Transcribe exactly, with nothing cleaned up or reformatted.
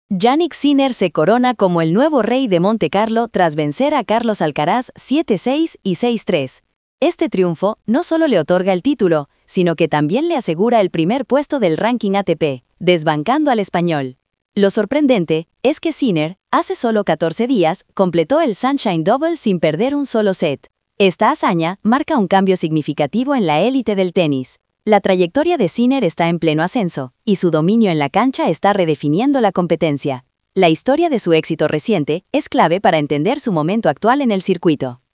Jannik Sinner se corona como el nuevo rey de Montecarlo tras vencer a Carlos Alcaraz siete seis y seis tres. Este triunfo no solo le otorga el título, sino que también le asegura el primer puesto del ranking A T P, desbancando al español. Lo sorprendente es que Sinner, hace solo catorce días, completó el Sunshine Double sin perder un solo set. Esta hazaña marca un cambio significativo en la élite del tenis. La trayectoria de Sinner está en pleno ascenso, y su dominio en la cancha está redefiniendo la competencia. La historia de su éxito reciente es clave para entender su momento actual en el circuito.